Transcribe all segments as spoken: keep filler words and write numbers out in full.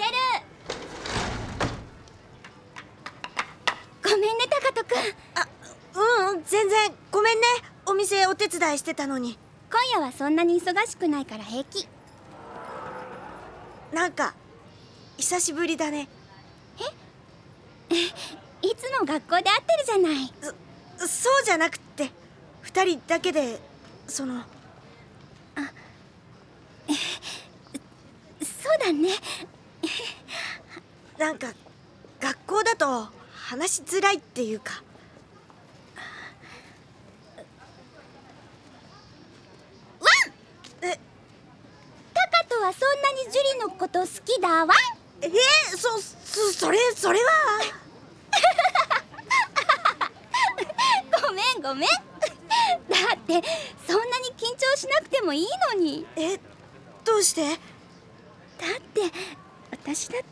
る。ごめんねタカトくん。 あ、うん、全然ごめんね。お店お手伝いしてたのに。 今夜はそんなに忙しくないから平気。 なんか久しぶりだね。 えいつも学校で会ってるじゃない。 そ、そうじゃなくって二人だけで、そのあえそうだね。 なんか学校だと話しづらいっていうか。 ワンえタカトはそんなにジュリのこと好きだワン。 えー、そ、そ、それ、それはごめんごめん。だってそんなに緊張しなくてもいいのに。 え、どうして？ だって私だって。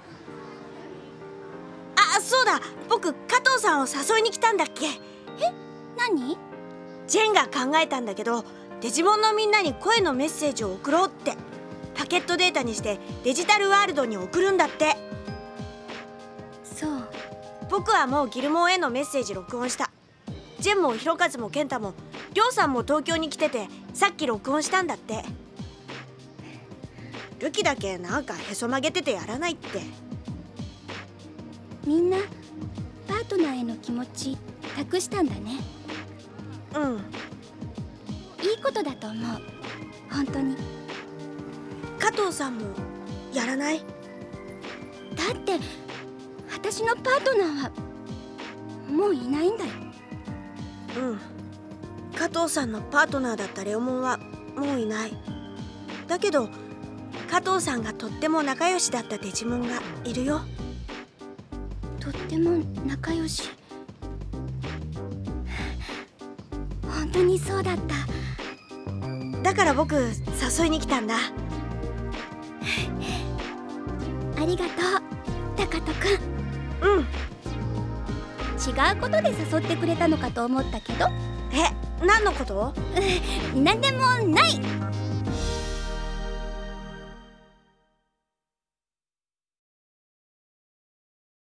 あ、そうだ、僕加藤さんを誘いに来たんだっけ。 え、何？ ジェンが考えたんだけど、デジモンのみんなに声のメッセージを送ろうって。パケットデータにしてデジタルワールドに送るんだって。 そう。 僕はもうギルモンへのメッセージ録音した。ジェンもヒロカズもケンタもリョウさんも東京に来てて、さっき録音したんだって。ルキだけなんかへそ曲げててやらないって。 みんなパートナーへの気持ち託したんだね。 うん、 いいことだと思う、本当に。 加藤さんもやらない？ だって私のパートナーはもういないんだよ。 うん、加藤さんのパートナーだったレオモンはもういない。だけど加藤さんがとっても仲良しだったデジモンがいるよ。 とっても仲良し。本当にそうだった。 だから僕誘いに来たんだ。 ありがとうタカトくん。 うん。 違うことで誘ってくれたのかと思ったけど。 え、何のこと？ なんでもない。